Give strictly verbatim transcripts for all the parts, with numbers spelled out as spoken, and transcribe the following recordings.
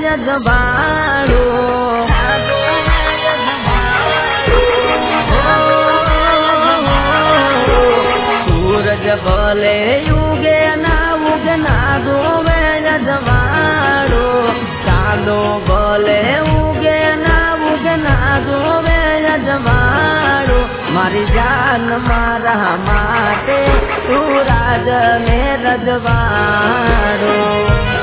યજવાળું સૂરજ ભલે યુગે ના ઉગના ધોવે યજવાળું ચાંદો ભલે ઉગે ના ઉગના ધોવે યજવાળું મારી જાન મારા માટે તું રાજ ને રજવાડું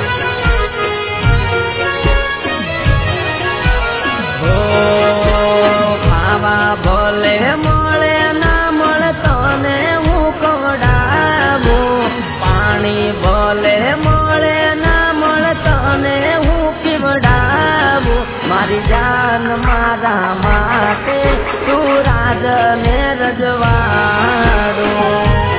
ખાવા ભલે મળે ના મળતો ને હું કવડાવું પાણી ભલે મળે ના મળતો ને હું પીવડાવું મારી જાન મારા માટે તું રાજ ને રજવાડું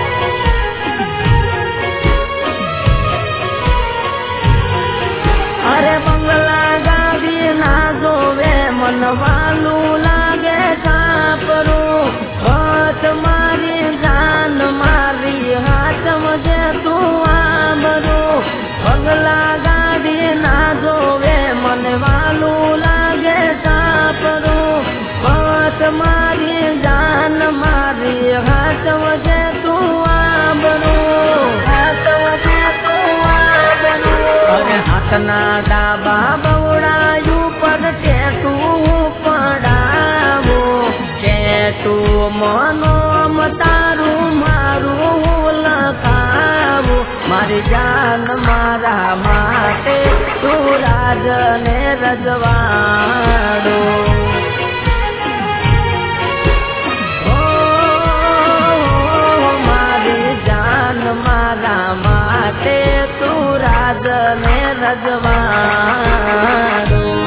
અરે બંગલા ગાડી ના જોવે મનવાલું લાગે સાપરું હાથ મારી જાન મારી હાથમાં તું આબરું બંગલા ગાડી ના જોવે મનવાલું લાગે સાપરું હાથ મારી જાન મારી હાથમાં તું આબરું હાથમાં તું આબરું અરે હાથના ડાબા બવડાયું પર ટેટું પડાવું ટેટું મનો તારું મારું લખાવું મારી જાન મારા માટે તું રાજ ને રજવાડું મારી જાન મારા માટે તું રાજ ને રજવાડું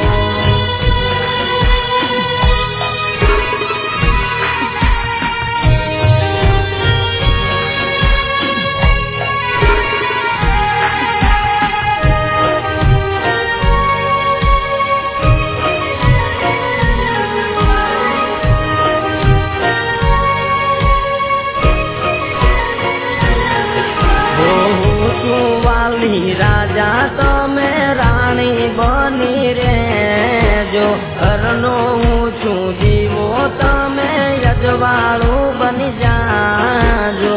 રાજા તમે રાણી બની રેજો ઘરનો હું છું જીવો તમે યજવાળું બની જાજો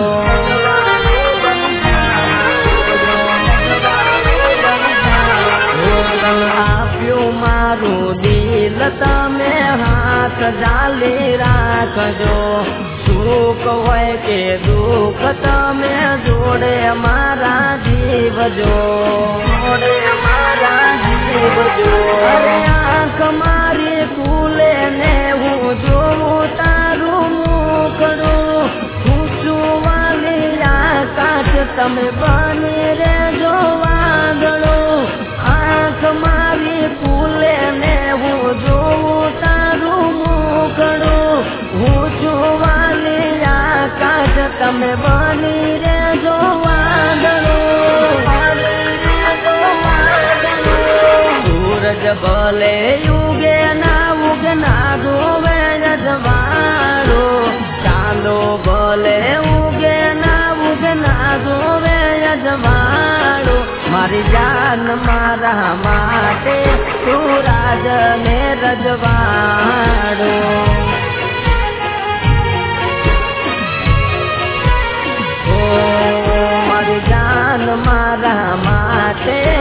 આપ્યું મારું દિલ તમે હાથ ઝાલી રાખજો સુખ હોય કે દુઃખ તમે જોડે મારા જીવજો જોડે મારા જીવજો અરે આંખ મારી ખુલે ને હું જોઉં તારું મુખડું પૂછું વાલી આકાશ તમે બની રેજો વાદળો આંખ મારી ખુલે ને હું જોઉં તારું મુખડું હું છું વાલી આકાશ તમે બની રેજો વાદળો સૂરજ ભલે યુગે ના ઉગના ધોવે યજવાળું ચાંદો ભલે ઉગે ના ઉગના ધોવે યજવાળું મારી જાન મારા માટે તું રાજ ને રજવાડું મારી જાન મારા માટે